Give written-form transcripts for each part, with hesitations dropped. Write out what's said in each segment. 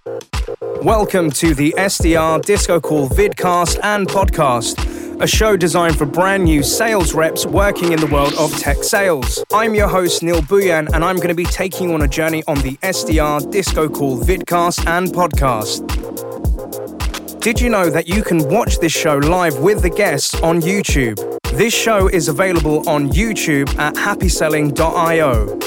Welcome to the SDR Disco Call vidcast and podcast, a show designed for brand new sales reps working in the world of tech sales. I'm your host, Neil Buyan, and I'm going to be taking you on a journey on the SDR Disco Call vidcast and podcast. Did you know that you can watch this show live with the guests on YouTube? This show is available on YouTube at happyselling.io.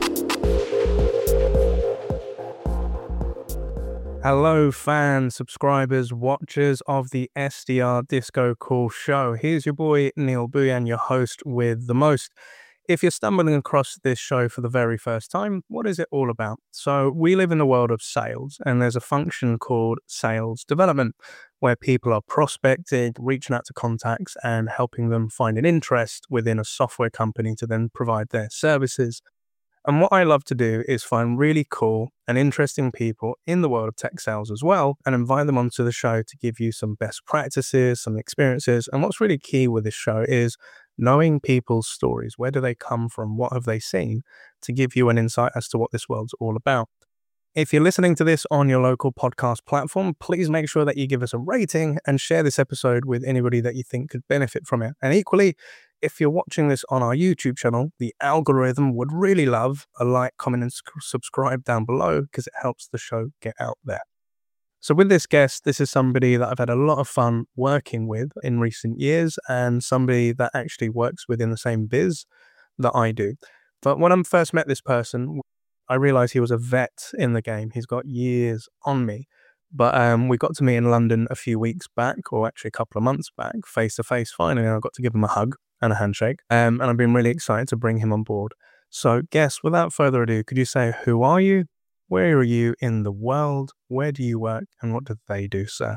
Hello, fans, subscribers, watchers of the SDR Disco Call show. Here's your boy, Neil Buyan, your host with the most. If you're stumbling across this show for the very first time, what is it all about? So we live in the world of sales, and there's a function called sales development, where people are prospecting, reaching out to contacts, and helping them find an interest within a software company to then provide their services. And what I love to do is find really cool and interesting people in the world of tech sales as well, and invite them onto the show to give you some best practices, some experiences. And what's really key with this show is knowing people's stories. Where do they come from? What have they seen? To give you an insight as to what this world's all about. If you're listening to this on your local podcast platform, please make sure that you give us a rating and share this episode with anybody that you think could benefit from it. And equally, if you're watching this on our YouTube channel, the algorithm would really love a like, comment, and subscribe down below because it helps the show get out there. So with this guest, this is somebody that I've had a lot of fun working with in recent years, and somebody that actually works within the same biz that I do. But when I first met this person, I realized he was a vet in the game. He's got years on me. But we got to meet in London a few weeks back, or actually a couple of months back, face to face finally, and I got to give him a hug and a handshake. And I've been really excited to bring him on board. So guest, without further ado, could you say, who are you? Where are you in the world? Where do you work? And what do they do, sir?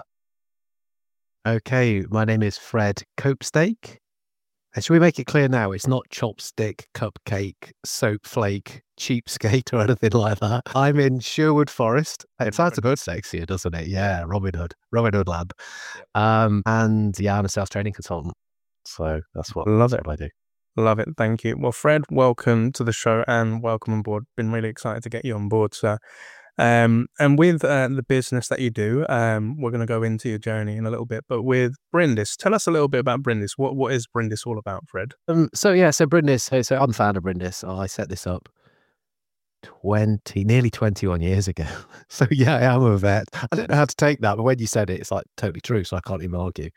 Okay, my name is Fred Copestake. And should we make it clear now? It's not chopstick, cupcake, soap flake, cheapskate or anything like that. I'm in Sherwood Forest. It sounds a bit sexier, doesn't it? Yeah, Robin Hood Lab. Yep. And yeah, I'm a sales training consultant. So that's what I do. Love it. Thank you. Well, Fred, welcome to the show and welcome on board. Been really excited to get you on board, sir. And with the business that you do, we're going to go into your journey in a little bit. But with Brindis, tell us a little bit about Brindis. What is Brindis all about, Fred? So Brindis. So I'm the founder of Brindis. I set this up nearly 21 years ago. So yeah, I am a vet. I don't know how to take that, but when you said it, it's like totally true. So I can't even argue.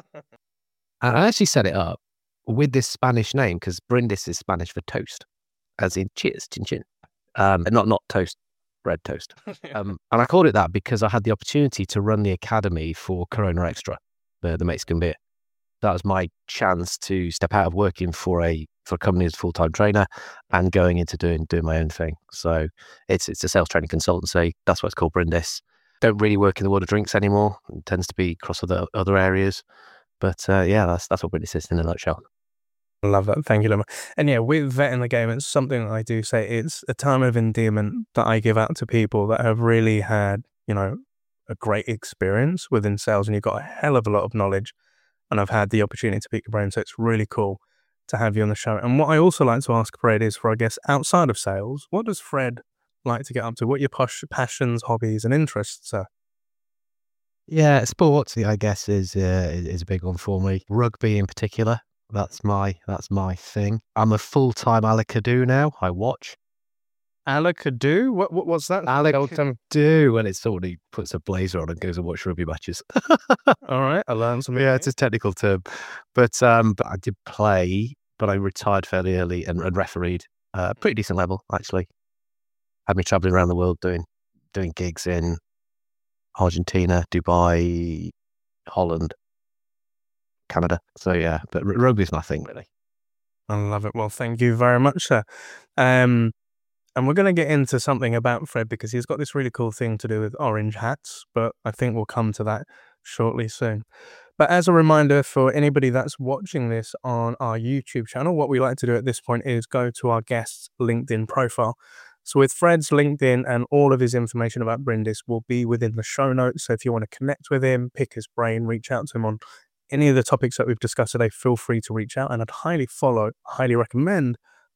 And I actually set it up with this Spanish name because Brindis is Spanish for toast, as in cheers, chin chin. Not toast, bread toast. And I called it that because I had the opportunity to run the academy for Corona Extra, the Mexican beer. That was my chance to step out of working for a company as a full-time trainer and going into doing my own thing. So it's a sales training consultancy. That's why it's called Brindis. Don't really work in the world of drinks anymore. It tends to be across other areas. But yeah, that's what Brindis is in a nutshell. I love that. Thank you, Lemma. And yeah, with vet in the game, it's something I do say it's a term of endearment that I give out to people that have really had, a great experience within sales, and you've got a hell of a lot of knowledge. And I've had the opportunity to pick your brain, so it's really cool to have you on the show. And what I also like to ask Fred is, for I guess outside of sales, what does Fred like to get up to? What are your passions, hobbies, and interests are? Yeah, sports, I guess, is a big one for me. Rugby in particular, that's my thing. I'm a full-time Alakadu now. I watch. Alakadu? What's that? Alakadu, when it's somebody puts a blazer on and goes and watch rugby matches. All right, I learned something. Yeah, it's a technical term. But I did play, but I retired fairly early and refereed. Pretty decent level, actually. Had me traveling around the world doing gigs in Argentina, Dubai, Holland, Canada. So yeah, but rugby's my thing, really. I love it. Well, thank you very much, sir. And we're going to get into something about Fred because he's got this really cool thing to do with orange hats, but I think we'll come to that shortly soon. But as a reminder for anybody that's watching this on our YouTube channel, what we like to do at this point is go to our guest's LinkedIn profile. So with Fred's LinkedIn and all of his information about Brindis will be within the show notes. So if you want to connect with him, pick his brain, reach out to him on any of the topics that we've discussed today, feel free to reach out. And I'd highly recommend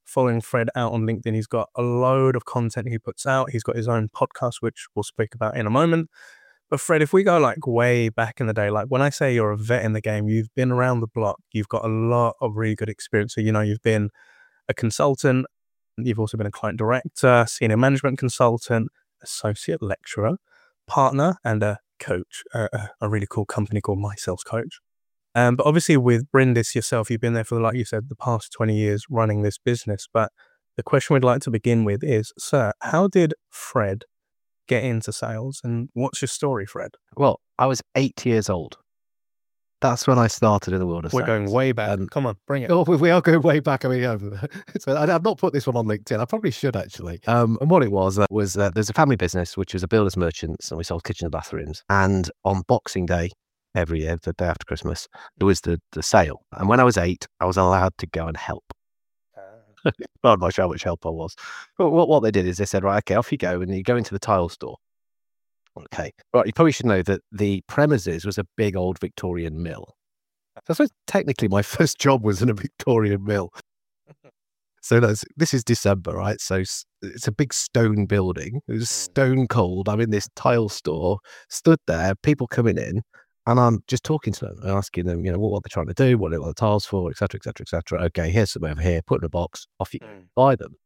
following Fred out on LinkedIn. He's got a load of content he puts out. He's got his own podcast, which we'll speak about in a moment. But Fred, if we go like way back in the day, like when I say you're a vet in the game, you've been around the block. You've got a lot of really good experience. So, you've been a consultant. You've also been a client director, senior management consultant, associate lecturer, partner, and a coach, a really cool company called My Sales Coach. But obviously with Brindis yourself, you've been there for, like you said, the past 20 years running this business. But the question we'd like to begin with is, sir, how did Fred get into sales, and what's your story, Fred? Well, I was 8 years old. That's when I started in the world of We're sales. going way back. Come on, bring it. Oh, we are going way back. I mean, so I've not put this one on LinkedIn. I probably should, actually. And what it was there's a family business, which was a builder's merchants, and we sold kitchens and bathrooms. And on Boxing Day, every year, the day after Christmas, there was the sale. And when I was 8, I was allowed to go and help. I'm not sure how much help I was. But what they did is they said, right, okay, off you go. And you go into the tile store. Okay. Right, you probably should know that the premises was a big old Victorian mill. So I suppose technically my first job was in a Victorian mill. So this is December, right? So it's a big stone building. It was stone cold. I'm in this tile store, stood there, people coming in, and I'm just talking to them and asking them, what they're trying to do, what they want the tiles for, et cetera, et cetera, et cetera. Okay, here's some over here, put in a box, off you go, buy them.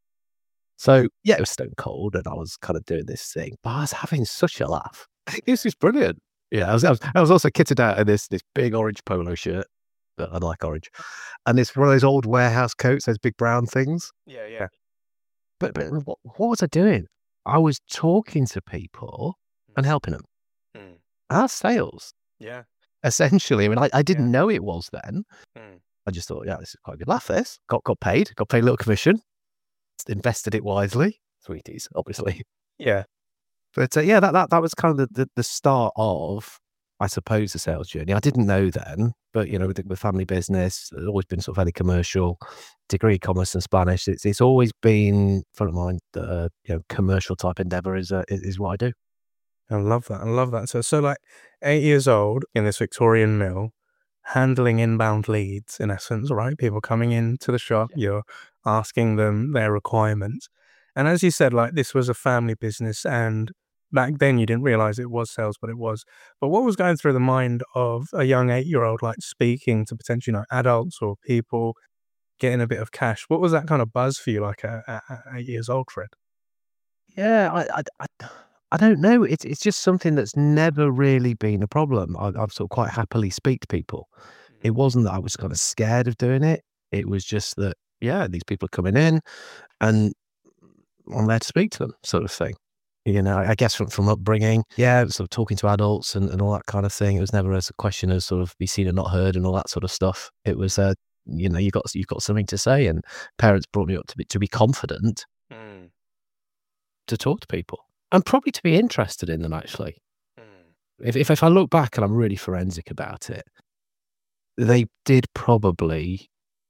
So yeah, it was stone cold, and I was kind of doing this thing, but I was having such a laugh. This is brilliant. Yeah, I was also kitted out in this big orange polo shirt. I like orange, and it's one of those old warehouse coats, those big brown things. Yeah. But what was I doing? I was talking to people and helping them. That's sales. Yeah. Essentially, I mean, I didn't know it was then. I just thought, yeah, this is quite a good laugh. This got paid a little commission. Invested it wisely, sweeties, obviously. Yeah, but yeah, that was kind of the start of, I suppose, the sales journey. I didn't know then, but with family business, it's always been sort of fairly commercial. Degree commerce and Spanish. It's always been front of mind that commercial type endeavor is what I do. I love that. So like 8 years old in this Victorian mill, handling inbound leads in essence, right? People coming into the shop, you're asking them their requirements. And as you said, like this was a family business, and back then you didn't realize it was sales, but it was. But what was going through the mind of a young 8-year-old, like speaking to potentially adults or people, getting a bit of cash? What was that kind of buzz for you, like at 8 years old, Fred? Yeah, I don't know. It's just something that's never really been a problem. I've sort of quite happily speak to people. It wasn't that I was kind of scared of doing it. It was just that, yeah, these people are coming in and I'm there to speak to them, sort of thing. I guess from upbringing, yeah, sort of talking to adults and all that kind of thing. It was never as a question of sort of be seen and not heard and all that sort of stuff. It was, you've got something to say, and parents brought me up to be confident to talk to people. And probably to be interested in them, actually. If I look back and I'm really forensic about it, they did probably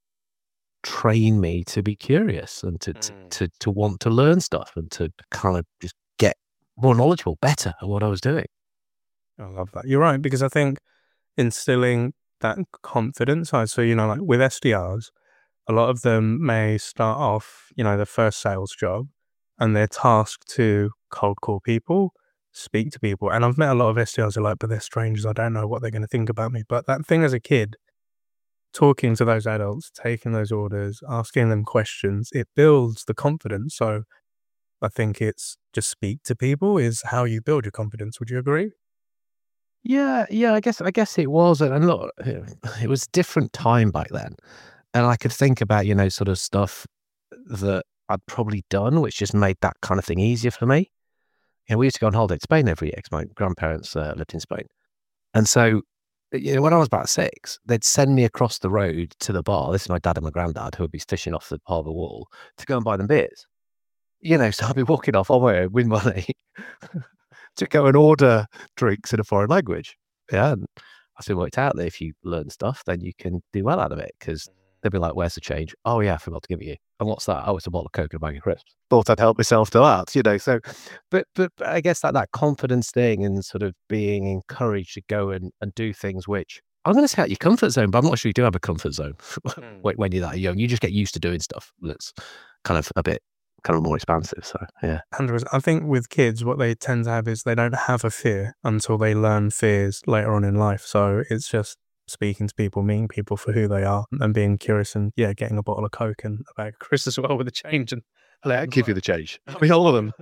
train me to be curious and to want to learn stuff and to kind of just get more knowledgeable, better at what I was doing. I love that. You're right, because I think instilling that confidence, so like with SDRs, a lot of them may start off, the first sales job, and they're tasked to cold call people, speak to people. And I've met a lot of SDRs who are like, but they're strangers. I don't know what they're going to think about me. But that thing as a kid, talking to those adults, taking those orders, asking them questions, it builds the confidence. So I think it's just speak to people is how you build your confidence. Would you agree? Yeah, I guess it was. And look, it was a different time back then. And I could think about, sort of stuff that I'd probably done, which just made that kind of thing easier for me. We used to go on holiday to Spain every year because my grandparents lived in Spain. And so, when I was about 6, they'd send me across the road to the bar. This is my dad and my granddad who would be fishing off the harbour wall to go and buy them beers. So I'd be walking off on my own with money to go and order drinks in a foreign language. Yeah, and I soon worked out that if you learn stuff, then you can do well out of it because they'd be like, where's the change? Oh, yeah, I forgot to give it you. And what's that? Oh, it's a bottle of Coke and a bag of crisps. Thought I'd help myself to that, So, but I guess that confidence thing and sort of being encouraged to go and do things which I'm going to say out your comfort zone, but I'm not sure you do have a comfort zone when you're that young. You just get used to doing stuff that's kind of a bit more expansive. So, yeah. 100%. I think with kids, what they tend to have is they don't have a fear until they learn fears later on in life. So it's just speaking to people, meeting people for who they are, and being curious, and getting a bottle of Coke and a bag of crisps as well with a change. And I'll give you the change. I mean, all of them.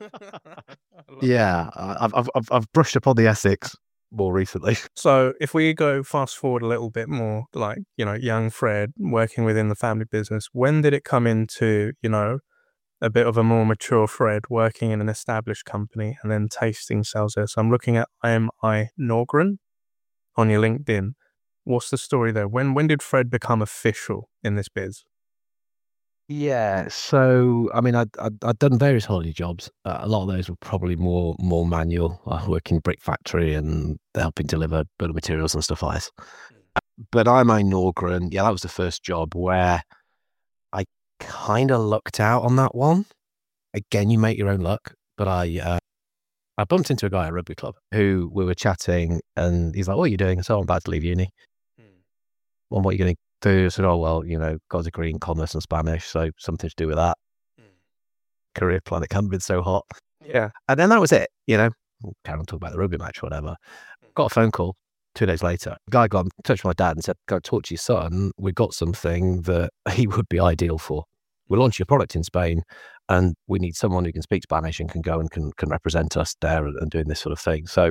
Yeah, I've brushed up on the ethics more recently. So if we go fast forward a little bit more, like, young Fred working within the family business, when did it come into, a bit of a more mature Fred working in an established company and then tasting sales there? So I'm looking at IMI Norgren on your LinkedIn. What's the story there? When did Fred become official in this biz? Yeah, so I mean, I'd done various holiday jobs. A lot of those were probably more manual, working brick factory and helping deliver building materials and stuff like this. But I'm a Norgren. Yeah, that was the first job where I kind of lucked out on that one. Again, you make your own luck. But I bumped into a guy at rugby club who we were chatting, and he's like, "What are you doing?" I said, "I'm about to leave uni." Well, what are you going to do? I said, "Oh, well, got a degree in commerce and Spanish, so something to do with that." Career plan, it hadn't been so hot. Yeah. And then that was it, carry on talking about the rugby match or whatever. Got a phone call 2 days later. The guy got in touch with my dad and said, "Go talk to your son. We've got something that he would be ideal for. We're launching a product in Spain, and we need someone who can speak Spanish and can go and can represent us there and doing this sort of thing." So,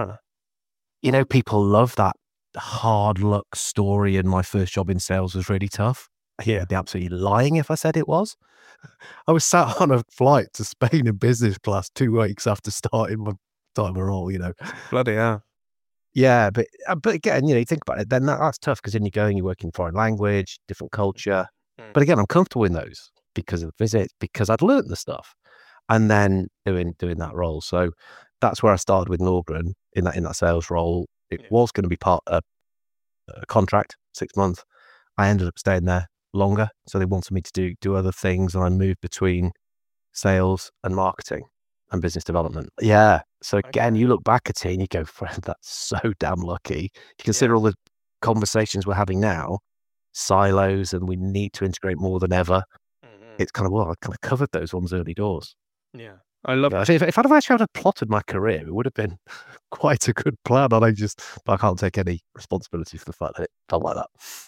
people love that hard luck story, and my first job in sales was really tough. I'd be absolutely lying if I said it was. I was sat on a flight to Spain in business class 2 weeks after starting my role, Bloody hell. Yeah, but again, you think about it, then that's tough because then you go and you work in foreign language, different culture. But again, I'm comfortable in those because of the visits, because I'd learned the stuff, and then doing that role. So that's where I started with Norgren in that sales role. It was going to be part of a contract, 6 months. I ended up staying there longer, so they wanted me to do other things, and I moved between sales and marketing and business development. Yeah. So again, you look back at it and you go, "Fred, that's so damn lucky." You consider all the conversations we're having now, silos, and we need to integrate more than ever. It's kind of, I kind of covered those ones early doors. Yeah. I love If I'd have actually had plotted my career, it would have been quite a good plan. But I can't take any responsibility for the fact that it felt like that.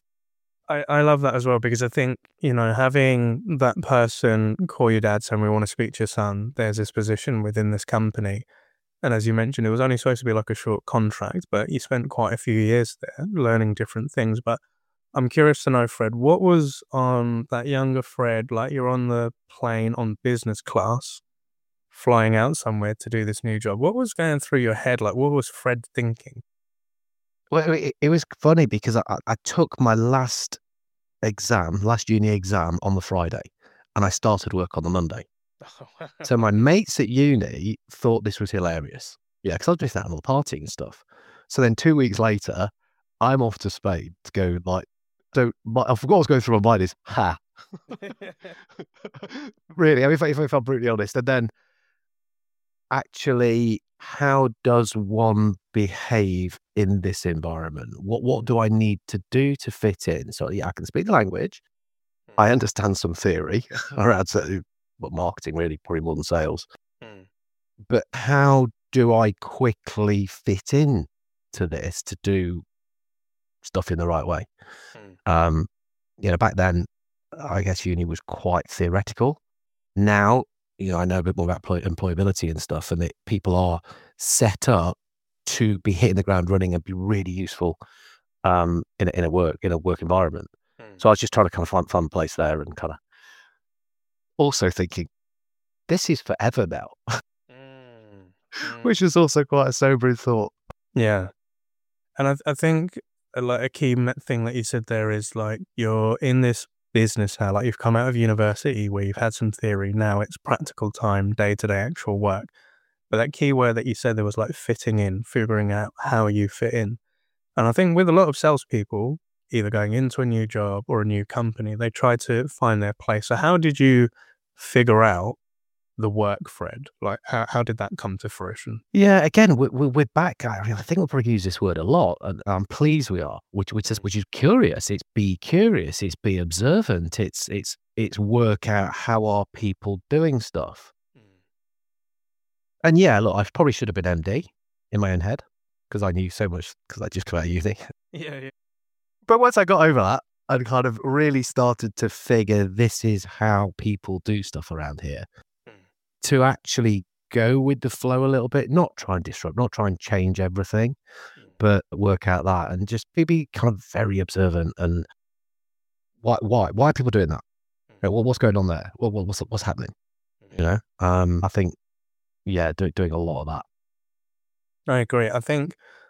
I love that as well, because I think, having that person call your dad saying, "We want to speak to your son. There's this position within this company." And as you mentioned, it was only supposed to be like a short contract, but you spent quite a few years there learning different things. But I'm curious to know, Fred, what was on that younger Fred, like you're on the plane on business class, flying out somewhere to do this new job. What was going through your head? Like, what was Fred thinking? Well, it was funny because I took my last uni exam on the Friday, and I started work on the Monday. So my mates at uni thought this was hilarious. Yeah, because I was missing out on all the partying and stuff. So then 2 weeks later, I'm off to Spain to go I forgot what was going through my mind is, really, I mean, if I'm brutally honest. And then actually, how does one behave in this environment? What do I need to do to fit in? So yeah, I can speak the language. I understand some theory around marketing, really, probably more than sales. But how do I quickly fit in to this to do stuff in the right way? Back then, I guess uni was quite theoretical. Now, I know a bit more about employability and stuff, and people are set up to be hitting the ground running and be really useful in a work environment. So I was just trying to kind of find a fun place there, and kind of also thinking, this is forever now, which is also quite a sobering thought. Yeah. And I think like a key thing that you said there is like you're in this business now, like you've come out of university where you've had some theory, now it's practical time, day-to-day actual work. But that key word that you said there was like fitting in, figuring out how you fit in. And I think with a lot of salespeople, either going into a new job or a new company, they try to find their place. So how did you figure out the work, Fred? Like, how did that come to fruition? Yeah, again, we're back. I think we'll probably use this word a lot, and I'm pleased we are. Which is curious. It's be curious. It's be observant. It's work out how are people doing stuff. And yeah, look, I probably should have been MD in my own head because I knew so much because I just come out of uni. Yeah. But once I got over that and kind of really started to figure this is how people do stuff around here, to actually go with the flow a little bit, not try and disrupt, not try and change everything, but work out that and just be kind of very observant and why are people doing that? What's going on there? What's happening? You know, I think, yeah, doing a lot of that. I agree. I think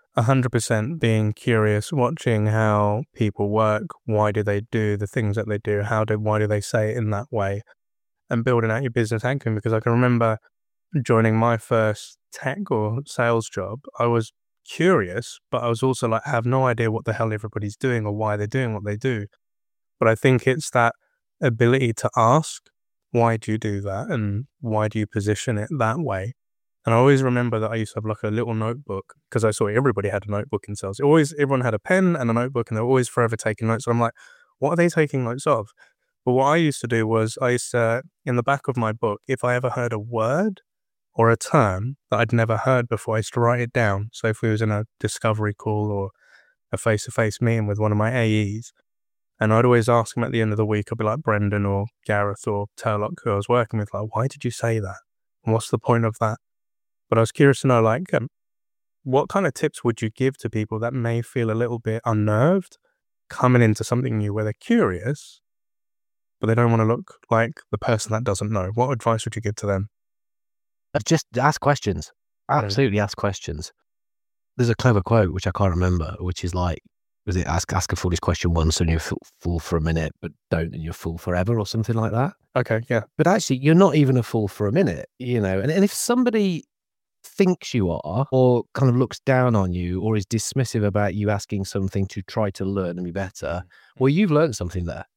100% being curious, watching how people work, why do they do the things that they do, why do they say it in that way, and building out your business acumen. Because I can remember joining my first tech or sales job, I was curious, but I was also like, I have no idea what the hell everybody's doing or why they're doing what they do. But I think it's that ability to ask, why do you do that? And why do you position it that way? And I always remember that I used to have like a little notebook because I saw everybody had a notebook in sales. Everyone had a pen and a notebook and they're always forever taking notes. So I'm like, what are they taking notes of? But what I used to do was in the back of my book, if I ever heard a word or a term that I'd never heard before, I used to write it down. So if we was in a discovery call or a face-to-face meeting with one of my AEs, and I'd always ask them at the end of the week, I'd be like Brendan or Gareth or Turlock, who I was working with, like, why did you say that? And what's the point of that? But I was curious to know, like, what kind of tips would you give to people that may feel a little bit unnerved coming into something new where they're curious, but they don't want to look like the person that doesn't know? What advice would you give to them? Just ask questions. Absolutely ask questions. There's a clever quote, which I can't remember, which is like, was it ask a foolish question once and you're fool for a minute, but don't and you're fool forever or something like that? Okay, yeah. But actually, you're not even a fool for a minute, you know? And if somebody thinks you are or kind of looks down on you or is dismissive about you asking something to try to learn and be better, well, you've learned something there.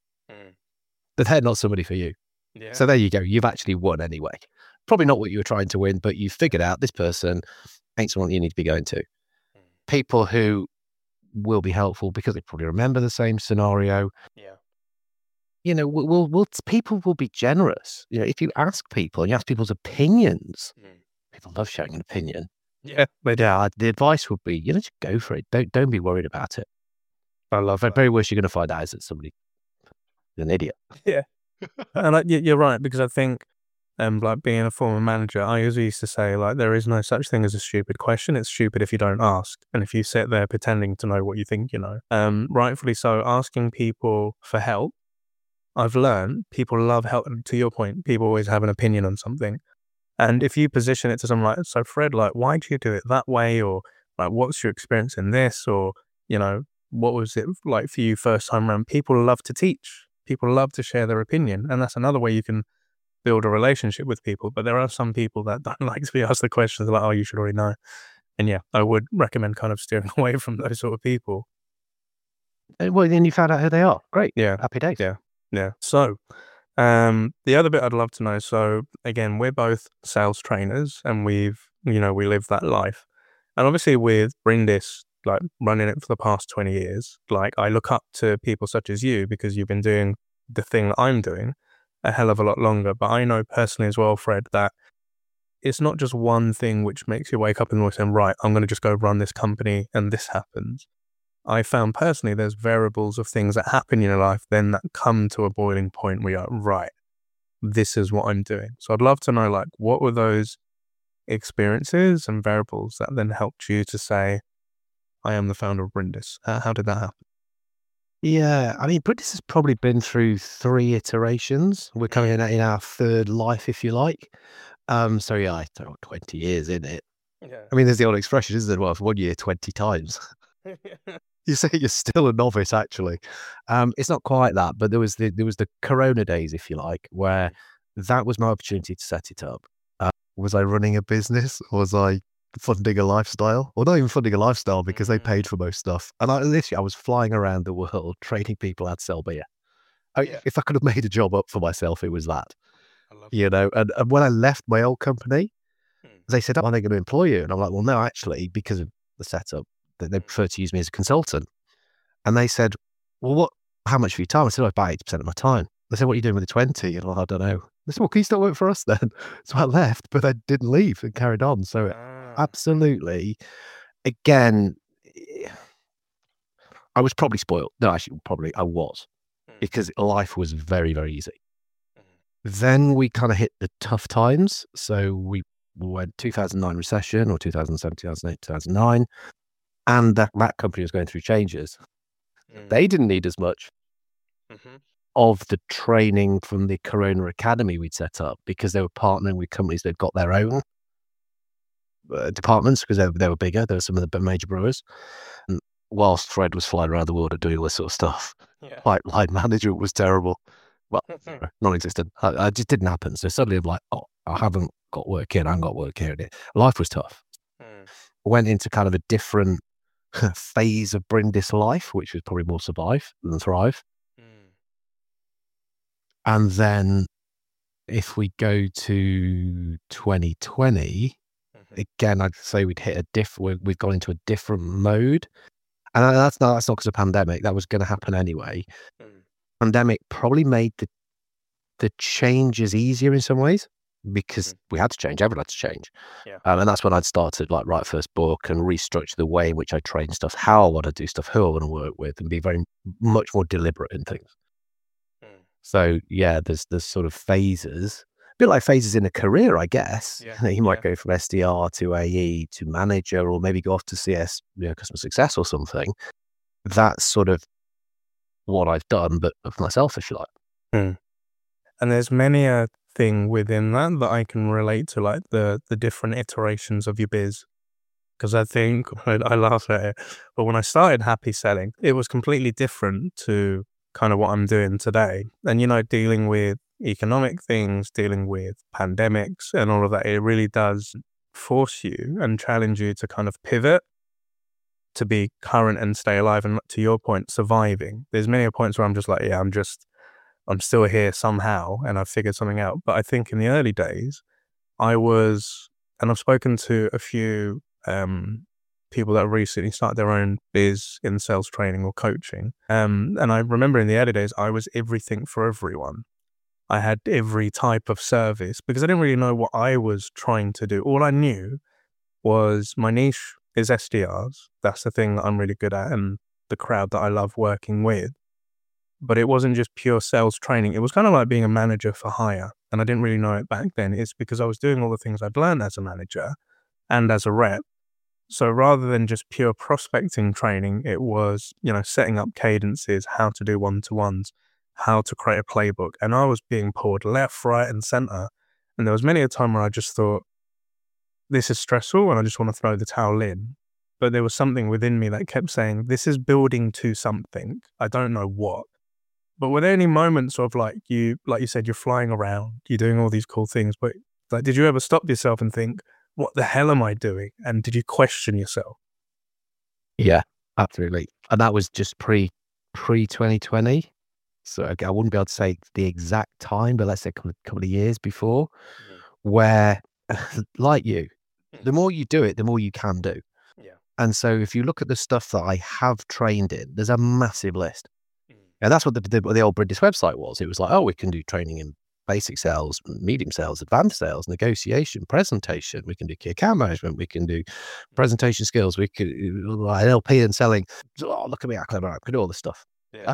But they're not somebody for you. Yeah. So there you go. You've actually won anyway. Probably not what you were trying to win, but you figured out this person ain't someone you need to be going to. People who will be helpful because they probably remember the same scenario. Yeah. You know, people will be generous. You know, if you ask people and you ask people's opinions, people love sharing an opinion. Yeah. The advice would be, you know, just go for it. Don't be worried about it. I love it. Very worst you're going to find out is that somebody is an idiot. Yeah. And you're right, because I think, like being a former manager, I usually used to say, like, there is no such thing as a stupid question. It's stupid if you don't ask. And if you sit there pretending to know what you think you know. Rightfully so, asking people for help, I've learned people love help. To your point, people always have an opinion on something. And if you position it to someone like, so Fred, like, why do you do it that way? Or like, what's your experience in this? Or, you know, what was it like for you first time around? People love to teach. People love to share their opinion. And that's another way you can build a relationship with people. But there are some people that don't like to be asked the questions like, oh, you should already know. And yeah, I would recommend kind of steering away from those sort of people. Well, then you found out who they are. Great. Yeah. Happy days. Yeah. So, the other bit I'd love to know, so again, we're both sales trainers and we live that life. And obviously with Brindis, like running it for the past 20 years, like I look up to people such as you because you've been doing the thing that I'm doing a hell of a lot longer. But I know personally as well, Fred, that it's not just one thing which makes you wake up in the morning saying, right, I'm going to just go run this company and this happens. I found personally there's variables of things that happen in your life then that come to a boiling point where you're like, right, this is what I'm doing. So I'd love to know, like, what were those experiences and variables that then helped you to say, I am the founder of Brindis? How did that happen? Yeah, I mean, Brindis has probably been through 3 iterations. We're coming in our 3rd life, if you like. So yeah, I don't know, 20 years in it. Yeah. I mean, there's the old expression, isn't there? Well, 1 year, 20 times. You say you're still a novice, actually. It's not quite that, but there was the Corona days, if you like, where that was my opportunity to set it up. Was I running a business? Was I funding a lifestyle? Or not even funding a lifestyle because they paid for most stuff. And I was flying around the world training people how to sell beer. If I could have made a job up for myself, it was that. I love you know. And when I left my old company, Mm. they said, "Oh, are they going to employ you?" And I'm like, "Well, no, actually, because of the setup, they prefer to use me as a consultant." And they said, "Well, how much of your time?" I said, "About 80% of my time." They said, "What are you doing with the 20?" And I'm like, "I don't know." They said, "Well, can you still work for us then?" So I left, but I didn't leave and carried on. So absolutely, again, I was probably spoiled. No, actually, probably I was, because life was very, very easy. Then we kind of hit the tough times. So we went 2009 recession, or 2007, 2008, 2009. And that company was going through changes. They didn't need as much of the training from the Corona Academy we'd set up, because they were partnering with companies that got their own departments, because they were bigger. There were some of the major brewers. And whilst Fred was flying around the world and doing all this sort of stuff, line management was terrible. Well, non-existent. It just didn't happen. So suddenly I'm like, oh, I haven't got work here. I haven't got work here. Life was tough. Went into kind of a different phase of Brindis life, which was probably more survive than thrive. And then if we go to 2020, again, I'd say we'd hit we've gone into a different mode. And that's not because of pandemic. That was going to happen anyway. Pandemic probably made the changes easier in some ways, because we had to change. Everyone had to change. And that's when I'd started, like, write first book and restructure the way in which I train stuff, how I want to do stuff, who I want to work with, and be very much more deliberate in things. So yeah, there's sort of phases, a bit like phases in a career, I guess. You might go from SDR to AE to manager, or maybe go off to CS, customer success or something. That's sort of what I've done, but of myself, if you like. And there's many a thing within that I can relate to, like the different iterations of your biz. Because I think, I laugh at it, but when I started Happy Selling, it was completely different to kind of what I'm doing today. And, dealing with economic things, dealing with pandemics and all of that, it really does force you and challenge you to kind of pivot to be current and stay alive. And to your point, surviving. There's many points where I'm just like, yeah, I'm still here somehow and I've figured something out. But I think in the early days, and I've spoken to a few people that recently started their own biz in sales training or coaching. And I remember in the early days, I was everything for everyone. I had every type of service because I didn't really know what I was trying to do. All I knew was my niche is SDRs. That's the thing that I'm really good at and the crowd that I love working with. But it wasn't just pure sales training. It was kind of like being a manager for hire. And I didn't really know it back then. It's because I was doing all the things I'd learned as a manager and as a rep. So rather than just pure prospecting training, it was, setting up cadences, how to do one-to-ones, how to create a playbook. And I was being pulled left, right, and center. And there was many a time where I just thought, this is stressful and I just want to throw the towel in. But there was something within me that kept saying, this is building to something. I don't know what. But were there any moments of like you said, you're flying around, you're doing all these cool things, but like, did you ever stop yourself and think, what the hell am I doing? And did you question yourself? Yeah, absolutely. And that was just pre 2020. So I wouldn't be able to say the exact time, but let's say a couple of years before, where, like you, the more you do it, the more you can do. Yeah. And so if you look at the stuff that I have trained in, there's a massive list. And that's what the old Brindis website was. It was like, oh, we can do training in basic sales, medium sales, advanced sales, negotiation, presentation. We can do key account management. We can do presentation skills. We could NLP and selling. Oh, look at me, I can do all this stuff. Yeah.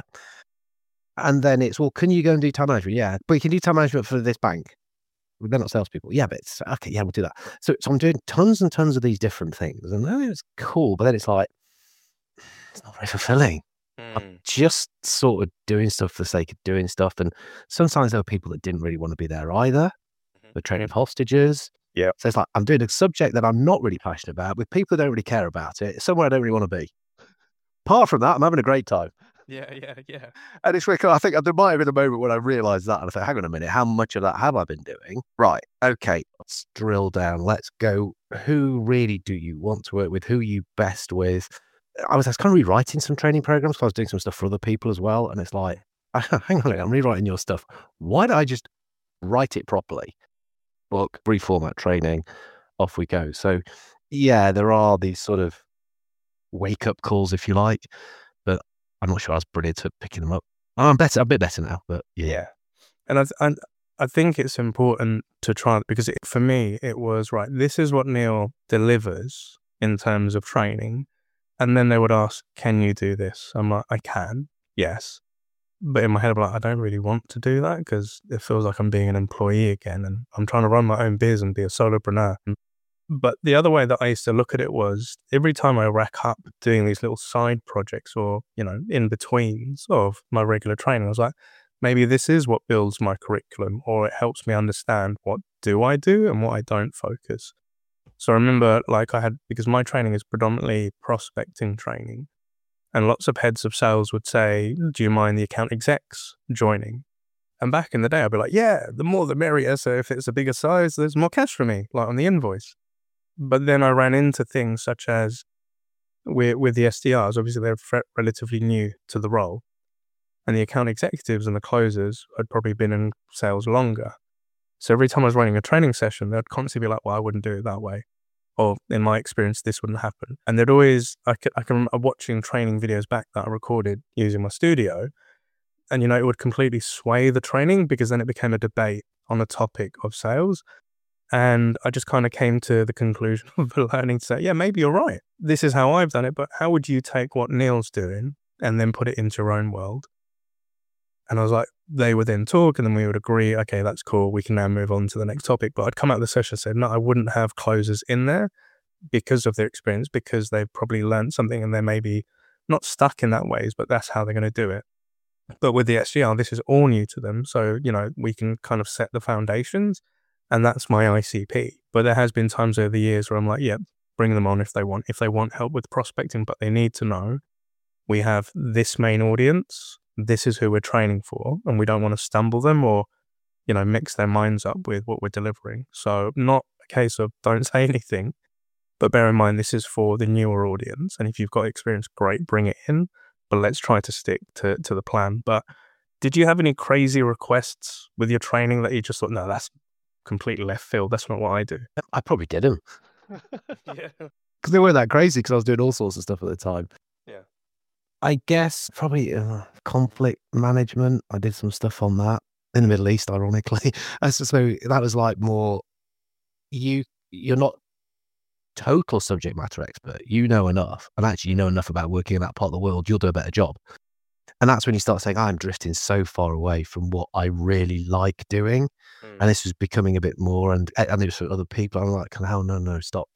And then it's, well, can you go and do time management? Yeah, but you can do time management for this bank. They're not salespeople. Yeah, but it's okay. Yeah, we'll do that. So I'm doing tons and tons of these different things, and it's cool. But then it's like, it's not very fulfilling. I'm just sort of doing stuff for the sake of doing stuff. And sometimes there were people that didn't really want to be there either. They're training hostages. Yeah. So it's like, I'm doing a subject that I'm not really passionate about with people that don't really care about it. Somewhere I don't really want to be. Apart from that, I'm having a great time. Yeah. And it's wicked. I think there might have been a moment when I realised that and I thought, hang on a minute, how much of that have I been doing? Right. Okay. Let's drill down. Let's go. Who really do you want to work with? Who are you best with? I was kind of rewriting some training programs because I was doing some stuff for other people as well. And it's like, hang on a minute, I'm rewriting your stuff. Why don't I just write it properly. Book, reformat training, off we go. So yeah, there are these sort of wake up calls, if you like, but I'm not sure I was brilliant at picking them up. I'm better, a bit better now, but yeah. And I think it's important to try, because for me, it was, right, this is what Neil delivers in terms of training. And then they would ask, can you do this? I'm like, I can, yes. But in my head, I'm like, I don't really want to do that because it feels like I'm being an employee again. And I'm trying to run my own biz and be a solopreneur. But the other way that I used to look at it was, every time I rack up doing these little side projects or, in betweens of my regular training, I was like, maybe this is what builds my curriculum, or it helps me understand what do I do and what I don't focus. So I remember, because my training is predominantly prospecting training, and lots of heads of sales would say, do you mind the account execs joining? And back in the day, I'd be like, yeah, the more the merrier. So if it's a bigger size, there's more cash for me, like on the invoice. But then I ran into things such as with the SDRs, obviously they're relatively new to the role. And the account executives and the closers had probably been in sales longer. So every time I was running a training session, they'd constantly be like, well, I wouldn't do it that way. Or in my experience, this wouldn't happen. And they'd always, I can remember watching training videos back that I recorded using my studio. And, it would completely sway the training, because then it became a debate on the topic of sales. And I just kind of came to the conclusion of learning to say, yeah, maybe you're right. This is how I've done it, but how would you take what Neil's doing and then put it into your own world? And I was like, they would then talk, and then we would agree, okay, that's cool, we can now move on to the next topic. But I'd come out of the session and said, no, I wouldn't have closers in there because of their experience, because they've probably learned something and they're maybe not stuck in that ways, but that's how they're going to do it. But with the SDR, this is all new to them. So, we can kind of set the foundations, and that's my ICP. But there has been times over the years where I'm like, yeah, bring them on if they want help with prospecting, but they need to know we have this main audience. This is who we're training for, and we don't want to stumble them or, mix their minds up with what we're delivering. So not a case of don't say anything, but bear in mind, this is for the newer audience. And if you've got experience, great, bring it in, but let's try to stick to the plan. But did you have any crazy requests with your training that you just thought, no, that's completely left field, that's not what I do? I probably didn't. Yeah. Because they weren't that crazy, because I was doing all sorts of stuff at the time. Yeah. I guess probably conflict management. I did some stuff on that in the Middle East, ironically. So that was like more, you're not total subject matter expert. You know enough, and actually you know enough about working in that part of the world, you'll do a better job. And that's when you start saying, I'm drifting so far away from what I really like doing. And this was becoming a bit more, and it was for other people. I'm like, oh, no, stop.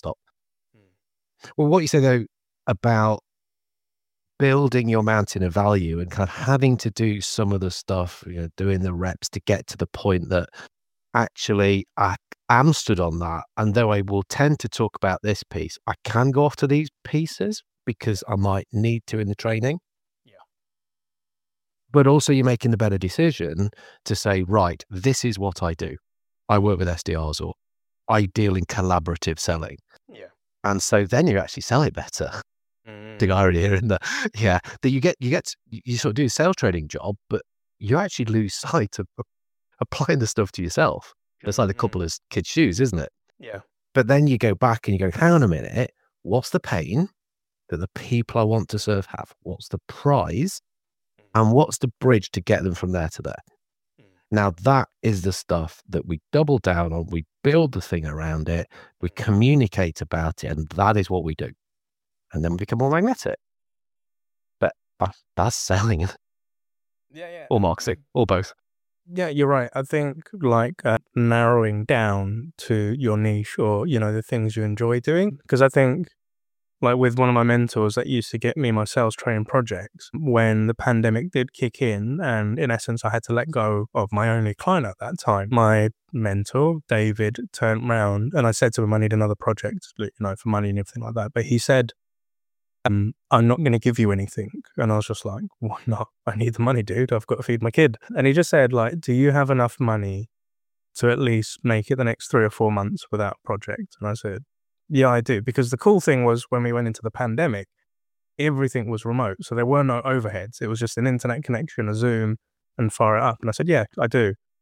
Well, what you say though about building your mountain of value and kind of having to do some of the stuff, doing the reps to get to the point that actually I am stood on that. And though I will tend to talk about this piece, I can go off to these pieces because I might need to in the training. Yeah. But also you're making the better decision to say, right, this is what I do. I work with SDRs, or I deal in collaborative selling. Yeah. And so then you actually sell it better. The irony here in that, that you sort of do a sales training job, but you actually lose sight of applying the stuff to yourself. It's like the coupler's kid's shoes, isn't it? Yeah. But then you go back and you go, hang on a minute, what's the pain that the people I want to serve have? What's the prize? And what's the bridge to get them from there to there? Now that is the stuff that we double down on. We build the thing around it. We communicate about it, and that is what we do. And then we become more magnetic. But that's selling. Yeah. Or marketing, or both. Yeah, you're right. I think narrowing down to your niche, or, the things you enjoy doing. Because I think, like with one of my mentors that used to get me my sales training projects, when the pandemic did kick in, and in essence, I had to let go of my only client at that time, my mentor, David, turned around and I said to him, I need another project, for money and everything like that. But he said, I'm not going to give you anything. And I was just like, why not? I need the money, dude. I've got to feed my kid. And he just said, do you have enough money to at least make it the next 3 or 4 months without a project? And I said, yeah, I do. Because the cool thing was, when we went into the pandemic, everything was remote. So there were no overheads. It was just an internet connection, a Zoom, and fire it up. And I said, yeah, I do.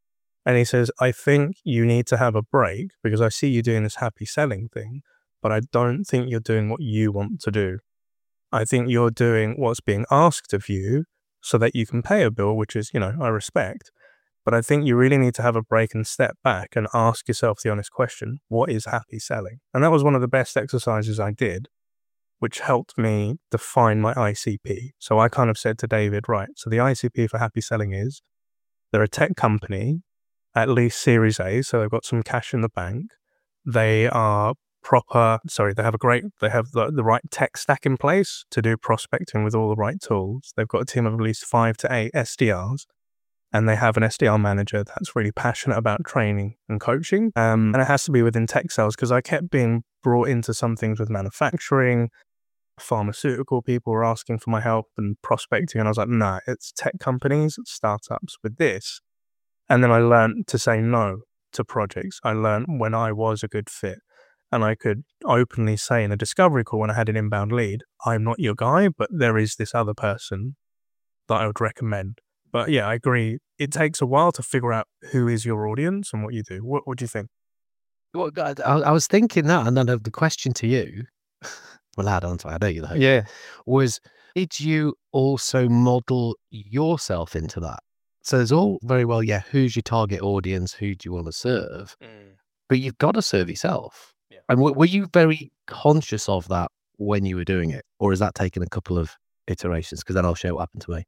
And he says, I think you need to have a break because I see you doing this happy selling thing, but I don't think you're doing what you want to do. I think you're doing what's being asked of you so that you can pay a bill, which is, I respect. But I think you really need to have a break and step back and ask yourself the honest question, what is happy selling? And that was one of the best exercises I did, which helped me define my ICP. So I kind of said to David, right, so the ICP for happy selling is they're a tech company, at least Series A, so they've got some cash in the bank. They are they have the right tech stack in place to do prospecting with all the right tools. They've got a team of at least 5 to 8 SDRs, and they have an SDR manager that's really passionate about training and coaching. And it has to be within tech sales because I kept being brought into some things with manufacturing. Pharmaceutical people were asking for my help and prospecting, and I was like, nah, it's tech companies, startups with this. And then I learned to say no to projects. I learned when I was a good fit. And I could openly say in a discovery call when I had an inbound lead, I'm not your guy, but there is this other person that I would recommend. But yeah, I agree. It takes a while to figure out who is your audience and what you do. What do you think? Well, I was thinking that, and then the question to you, well, I know you though. Yeah. Was, did you also model yourself into that? So there's all very well, yeah, who's your target audience? Who do you want to serve? But you've got to serve yourself. Yeah. And were you very conscious of that when you were doing it? Or has that taken a couple of iterations? Because then I'll show what happened to me.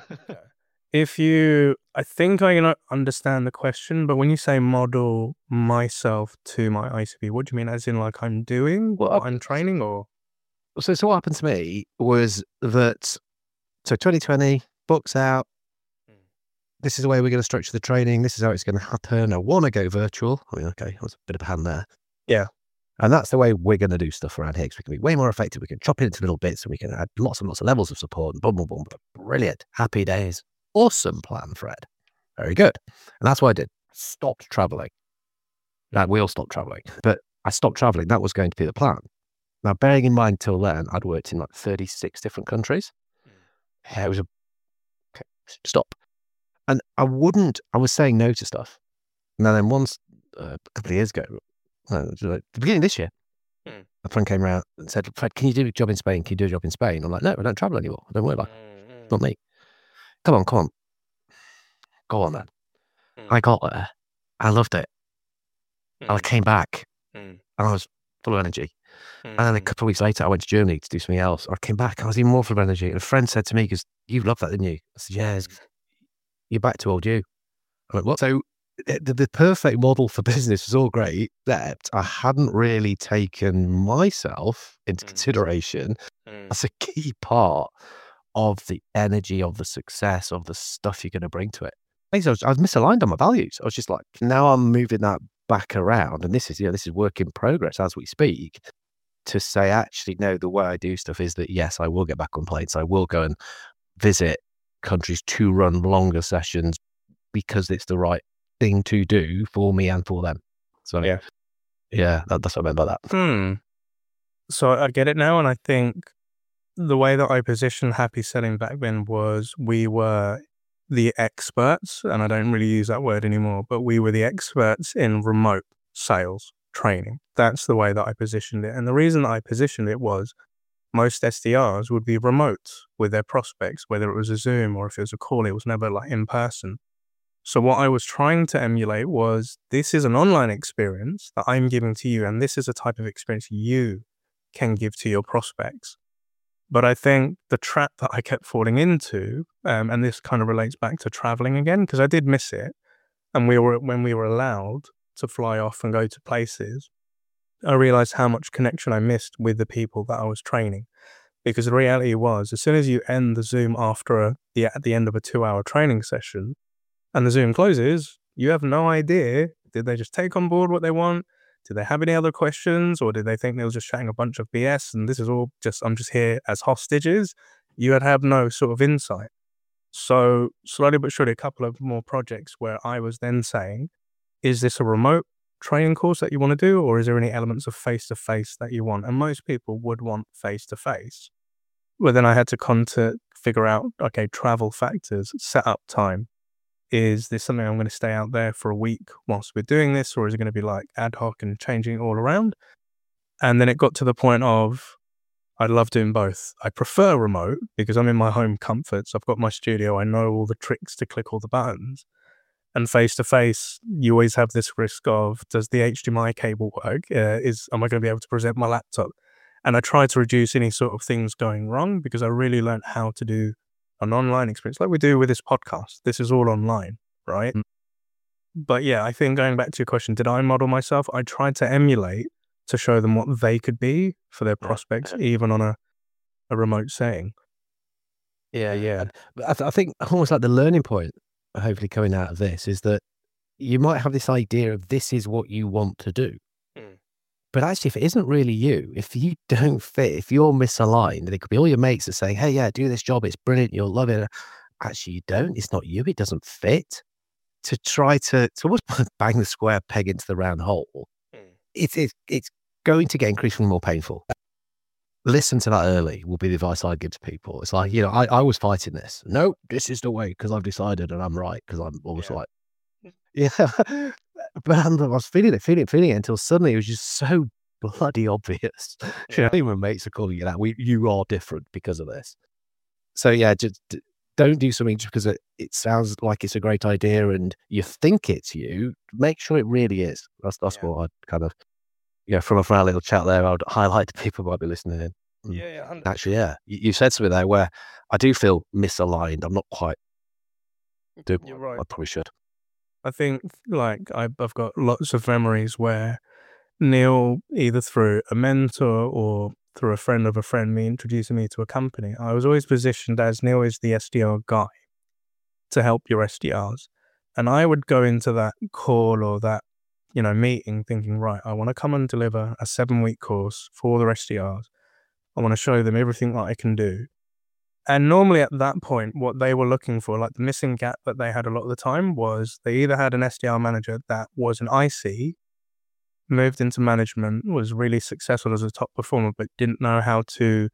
I think I understand the question, but when you say model myself to my ICP, what do you mean? As in like I'm doing what I'm training or? So what happened to me was that, so 2020, books out. This is the way we're going to structure the training. This is how it's going to happen. I want to go virtual. I mean, okay, that was a bit of a hand there. Yeah. And that's the way we're going to do stuff around here because we can be way more effective. We can chop it into little bits and we can add lots and lots of levels of support. And boom, boom, boom. Brilliant. Happy days. Awesome plan, Fred. Very good. And that's what I did. Stopped traveling. Now, we all stopped traveling. But I stopped traveling. That was going to be the plan. Now, bearing in mind till then, I'd worked in like 36 different countries. Yeah, it was okay, stop. And I was saying no to stuff. And then once, a couple of years ago, the beginning of this year, a friend came around and said, Fred, can you do a job in Spain? Can you do a job in Spain? I'm like, no, I don't travel anymore. Don't worry about it. Not me. Come on. Go on then. I got there. I loved it. And I came back and I was full of energy. And then a couple of weeks later, I went to Germany to do something else. I came back and I was even more full of energy. And a friend said to me, because you loved that, didn't you? I said, yeah, you're back to old you. I went, what? So the perfect model for business was all great, except I hadn't really taken myself into consideration as a key part of the energy, of the success, of the stuff you're going to bring to it. I was misaligned on my values. I was just like, now I'm moving that back around, and this is work in progress as we speak, to say, actually, no, the way I do stuff is that, yes, I will get back on planes. I will go and visit countries to run longer sessions because it's the right thing to do for me and for them. So yeah, that's what I meant by that. So I get it now, and I think the way that I positioned happy selling back then was we were the experts, and I don't really use that word anymore, but we were the experts in remote sales training. That's the way that I positioned it. And the reason that I positioned it was most SDRs would be remote with their prospects, whether it was a Zoom or if it was a call, it was never like in person. So what I was trying to emulate was, this is an online experience that I'm giving to you, and this is a type of experience you can give to your prospects. But I think the trap that I kept falling into, and this kind of relates back to traveling again, because I did miss it. And when we were allowed to fly off and go to places, I realized how much connection I missed with the people that I was training. Because the reality was, as soon as you end the Zoom at the end of a 2-hour training session, and the Zoom closes, you have no idea, did they just take on board what they want? Did they have any other questions? Or did they think they were just chatting a bunch of BS and this is all I'm just here as hostages? You would have no sort of insight. So slowly but surely, a couple of more projects where I was then saying, is this a remote training course that you want to do? Or is there any elements of face-to-face that you want? And most people would want face-to-face. But then I had to figure out, okay, travel factors, set up time. Is this something I'm going to stay out there for a week whilst we're doing this, or is it going to be like ad hoc and changing it all around? And then it got to the point of, I love doing both. I prefer remote because I'm in my home comforts. I've got my studio. I know all the tricks to click all the buttons. And face to face, you always have this risk of, does the HDMI cable work? Am I going to be able to present my laptop? And I try to reduce any sort of things going wrong because I really learned how to do an online experience like we do with this podcast. This is all online, right? But yeah, I think going back to your question, did I model myself? I tried to emulate to show them what they could be for their prospects, even on a remote setting. Yeah. I think almost like the learning point, hopefully coming out of this, is that you might have this idea of this is what you want to do. But actually, if it isn't really you, if you don't fit, if you're misaligned, it could be all your mates that say, hey, yeah, do this job. It's brilliant. You'll love it. Actually, you don't. It's not you. It doesn't fit. To try to almost bang the square peg into the round hole, it's going to get increasingly more painful. Listen to that early will be the advice I'd give to people. It's like, I was fighting this. No, this is the way because I've decided and I'm right because I'm always like, yeah. But I was feeling it until suddenly it was just so bloody obvious. Even mates are calling you that. You are different because of this. So yeah, just don't do something just because it sounds like it's a great idea and you think it's you. Make sure it really is. That's what I'd kind of, from our little chat there, I'd highlight to people who might be listening in. Yeah. 100%. Actually, you said something there where I do feel misaligned. I'm not quite doing You're what right. I probably should. I think like I've got lots of memories where Neil, either through a mentor or through a friend of a friend, me introducing me to a company, I was always positioned as Neil is the SDR guy to help your SDRs. And I would go into that call or that, meeting thinking, right, I want to come and deliver a 7-week course for the SDRs. I want to show them everything that I can do. And normally at that point, what they were looking for, like the missing gap that they had a lot of the time, was they either had an SDR manager that was an IC, moved into management, was really successful as a top performer, but didn't know how to,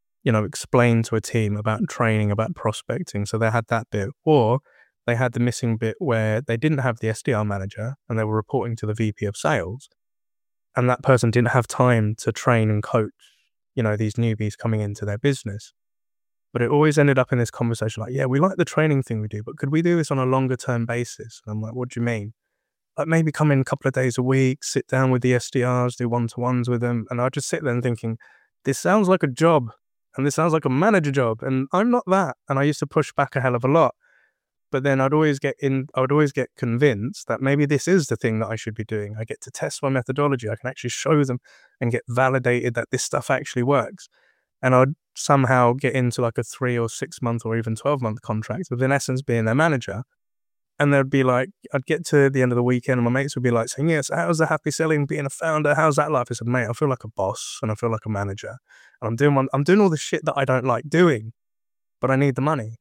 explain to a team about training, about prospecting. So they had that bit. Or they had the missing bit where they didn't have the SDR manager and they were reporting to the VP of sales. And that person didn't have time to train and coach, these newbies coming into their business. But it always ended up in this conversation like, yeah, we like the training thing we do, but could we do this on a longer term basis? And I'm like, what do you mean? Like maybe come in a couple of days a week, sit down with the SDRs, do one-to-ones with them. And I just sit there and thinking, this sounds like a job and this sounds like a manager job. And I'm not that. And I used to push back a hell of a lot. But then I would always get convinced that maybe this is the thing that I should be doing. I get to test my methodology. I can actually show them and get validated that this stuff actually works. And I'd somehow get into like a 3 or 6 month or even 12-month contract with, in essence, being their manager. And they'd be like, I'd get to the end of the weekend and my mates would be like saying, yes, how's the happy selling, being a founder? How's that life? I said, mate, I feel like a boss and I feel like a manager. And I'm doing all the shit that I don't like doing, but I need the money,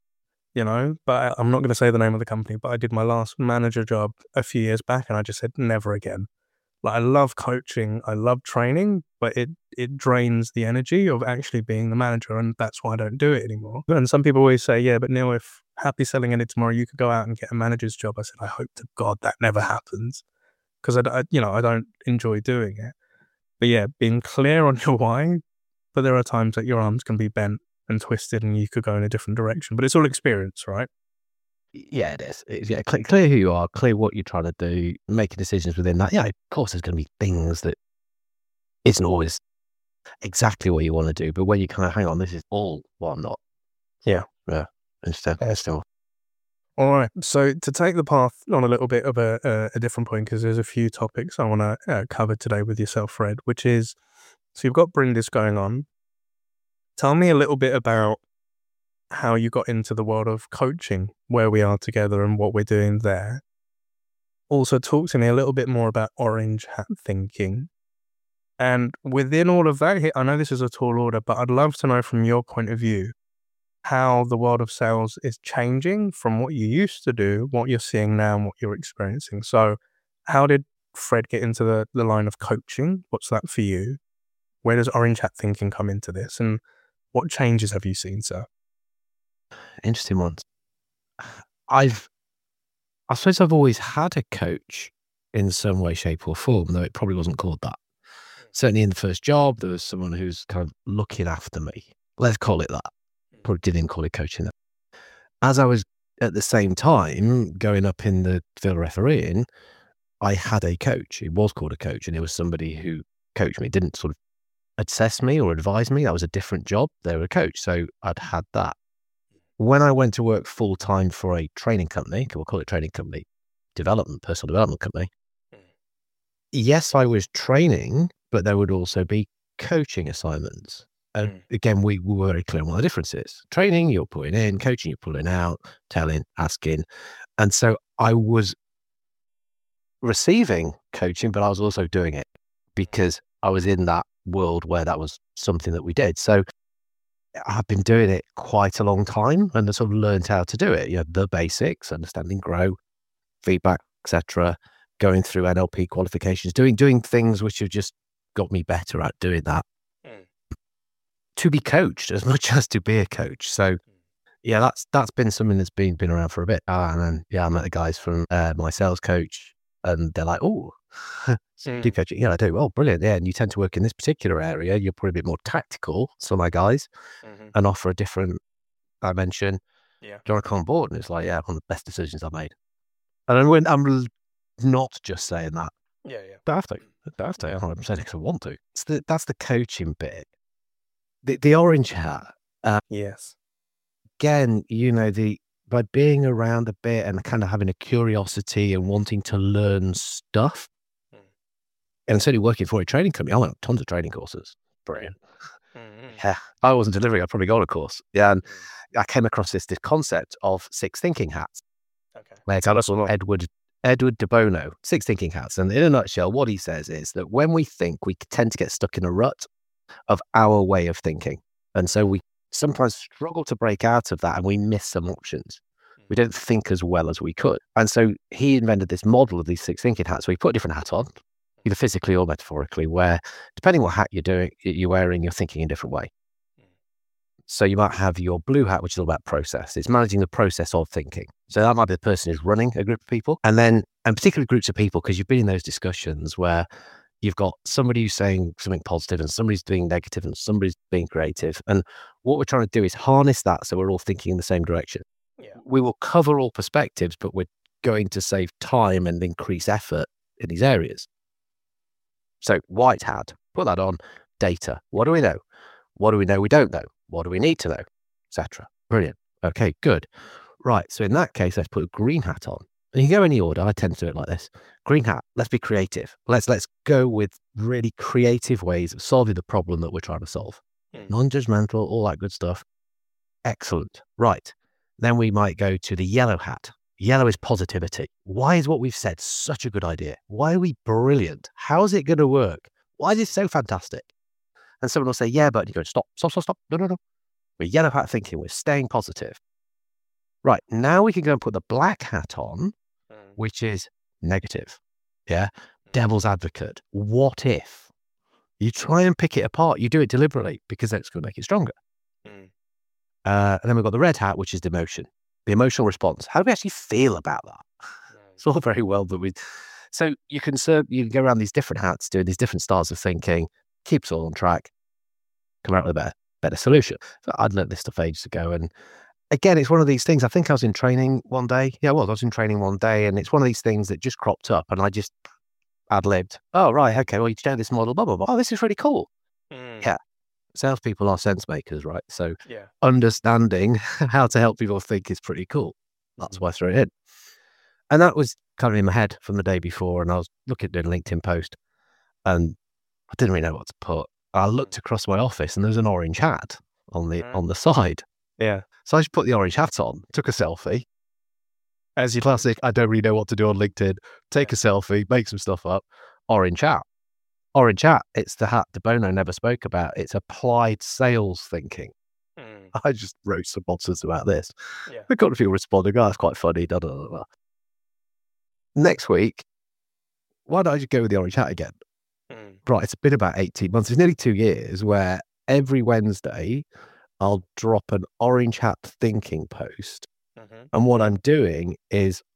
But I'm not going to say the name of the company, but I did my last manager job a few years back and I just said, never again. Like I love coaching, I love training, but it drains the energy of actually being the manager, and that's why I don't do it anymore. And some people always say, yeah, but Neil, if happy selling ended tomorrow, you could go out and get a manager's job. I said, I hope to God that never happens because I don't enjoy doing it. But yeah, being clear on your why, but there are times that your arms can be bent and twisted and you could go in a different direction, but it's all experience, right? Yeah, it is. Clear who you are, clear what you're trying to do, making decisions within that. Yeah, of course, there's going to be things that isn't always exactly what you want to do, but when you kind of hang on, this is all what I'm not. Yeah. Understand. Still. All right. So to take the path on a little bit of a different point, because there's a few topics I want to cover today with yourself, Fred, which is, so you've got Brindis going on. Tell me a little bit about how you got into the world of coaching, where we are together and what we're doing there. Also talk to me a little bit more about orange hat thinking. And within all of that, I know this is a tall order, but I'd love to know from your point of view how the world of sales is changing from what you used to do, what you're seeing now and what you're experiencing. So how did Fred get into the line of coaching? What's that for you? Where does orange hat thinking come into this? And what changes have you seen, sir? Interesting ones. I've I suppose I've always had a coach in some way, shape, or form, though it probably wasn't called that. Certainly in the first job, there was someone who's kind of looking after me. Let's call it that. Probably didn't even call it coaching. As I was at the same time going up in the field refereeing, I had a coach. It was called a coach, and it was somebody who coached me. Didn't sort of assess me or advise me. That was a different job. They were a coach, so I'd had that. When I went to work full time for a training company, we'll call it training company, personal development company. Yes, I was training, but there would also be coaching assignments. And again, we were very clear on what the difference is. Training, you're putting in; coaching, you're pulling out, telling, asking. And so I was receiving coaching, but I was also doing it because I was in that world where that was something that we did. So I've been doing it quite a long time and I sort of learned how to do it. You know, the basics, understanding grow, feedback, etc., going through NLP qualifications, doing things which have just got me better at doing that. To be coached as much as to be a coach. So yeah, that's been something that's been around for a bit. And then I met the guys from my sales coach, and they're like, "Oh, do coaching?" Yeah, I do. Oh, brilliant. Yeah, and you tend to work in this particular area. You're probably a bit more tactical. Some of my guys and offer a different dimension. Yeah. Do you want to come on board? And it's like, yeah, one of the best decisions I've made. And I'm not just saying that. Yeah. I have to. 100% because I want to. That's the coaching bit. The orange hat. Yes. Again, by being around a bit and kind of having a curiosity and wanting to learn stuff, and certainly working for a training company, I went on tons of training courses. Brilliant. Yeah, I wasn't delivering. I'd probably go on a course. Yeah, and I came across this concept of 6 thinking hats. Okay. Where it's Edward de Bono, 6 thinking hats. And in a nutshell, what he says is that when we think, we tend to get stuck in a rut of our way of thinking. And so we sometimes struggle to break out of that and we miss some options. We don't think as well as we could. And so he invented this model of these 6 thinking hats. So he put a different hat on, either physically or metaphorically, where depending what hat you're wearing, you're thinking in a different way. So you might have your blue hat, which is all about process. It's managing the process of thinking. So that might be the person who's running a group of people. And particularly groups of people, because you've been in those discussions where you've got somebody who's saying something positive and somebody's being negative and somebody's being creative. And what we're trying to do is harness that so we're all thinking in the same direction. Yeah. We will cover all perspectives, but we're going to save time and increase effort in these areas. So white hat, put that on, data. What do we know? What do we know we don't know? What do we need to know? Etc. Brilliant. Okay, good. Right. So in that case, let's put a green hat on. And you can go any order. I tend to do it like this. Green hat. Let's be creative. Let's go with really creative ways of solving the problem that we're trying to solve. Non-judgmental, all that good stuff. Excellent. Right. Then we might go to the yellow hat. Yellow is positivity. Why is what we've said such a good idea? Why are we brilliant? How is it going to work? Why is it so fantastic? And someone will say, yeah, but you go, stop. No. We're yellow hat thinking. We're staying positive. Right. Now we can go and put the black hat on, which is negative. Yeah. Devil's advocate. What if? You try and pick it apart. You do it deliberately because that's going to make it stronger. And then we've got the red hat, which is the emotional response. How do we actually feel about that? It's all very well, but so you can go around these different hats, doing these different styles of thinking, keep us all on track, come out with a better solution. So I'd learned this stuff ages ago. And again, it's one of these things. I think I was in training one day. Yeah, I was in training one day, and it's one of these things that just cropped up and I just ad-libbed. Oh, right. Okay. Well, you share this model, blah, blah, blah. Oh, this is really cool. Yeah. Salespeople are sense makers, right? So understanding how to help people think is pretty cool. That's why I threw it in. And that was kind of in my head from the day before. And I was looking at a LinkedIn post and I didn't really know what to put. I looked across my office and there's an orange hat on the side. Yeah. So I just put the orange hat on, took a selfie. As your classic, I don't really know what to do on LinkedIn. Take a selfie, make some stuff up. Orange hat. Orange hat. It's the hat de Bono never spoke about. It's applied sales thinking. I just wrote some nonsense about this. Yeah. I got a few responding. Oh, that's quite funny. Blah, blah, blah. Next week, why don't I just go with the orange hat again? Right, it's been about 18 months. It's nearly 2 years where every Wednesday I'll drop an orange hat thinking post. And what I'm doing is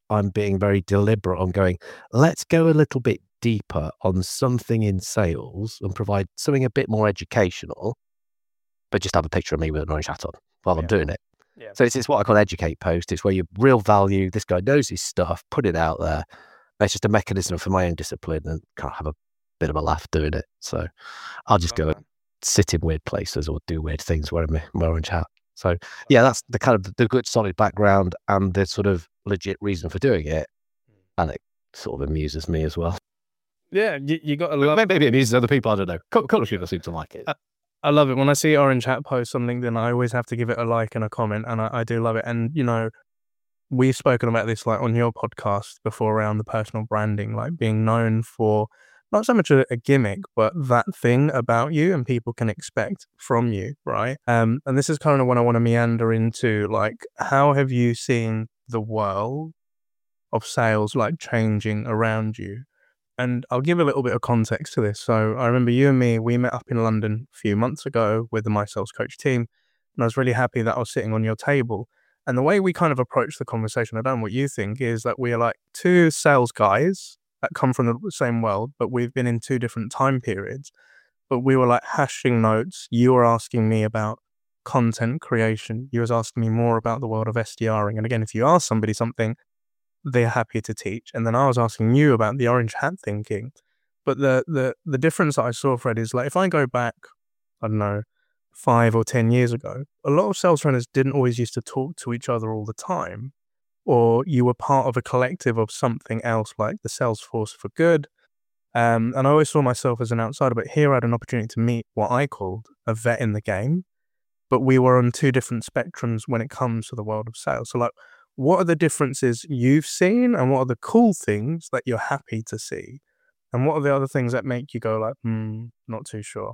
I'm being very deliberate on going, let's go a little bit deeper on something in sales and provide something a bit more educational, but just have a picture of me with an orange hat on while I'm doing it. Yeah. So it's what I call educate post. It's where you real value, this guy knows his stuff, put it out there. It's just a mechanism for my own discipline and kind of have a bit of a laugh doing it. So I'll just go and sit in weird places or do weird things wearing my orange hat. So yeah, that's the kind of the good solid background and the sort of legit reason for doing it. And it sort of amuses me as well. Yeah, you got to love it. Maybe it amuses other people, I don't know. Couple of people seem to like it. I love it. When I see orange hat posts on LinkedIn, I always have to give it a like and a comment, and I do love it. And, you know, we've spoken about this like on your podcast before around the personal branding, like being known for not so much a gimmick, but that thing about you and people can expect from you, right? And this is kind of what I want to meander into, like, how have you seen the world of sales like changing around you? And I'll give a little bit of context to this. So I remember you and me, we met up in London a few months ago with the My Sales Coach team, and I was really happy that I was sitting on your table. And the way we kind of approached the conversation, I don't know what you think, is that we are like two sales guys that come from the same world, but we've been in two different time periods. But we were like hashing notes. You were asking me about content creation. You was asking me more about the world of SDRing. And again, if you ask somebody something, they're happy to teach. And then I was asking you about the orange hat thinking. But the difference that I saw, Fred, is like if I go back, I don't know, 5 or 10 years ago, a lot of sales trainers didn't always used to talk to each other all the time, or you were part of a collective of something else like the Salesforce for Good. And I always saw myself as an outsider, but here I had an opportunity to meet what I called a vet in the game. But we were on two different spectrums when it comes to the world of sales. So like, what are the differences you've seen, and what are the cool things that you're happy to see? And what are the other things that make you go like, not too sure?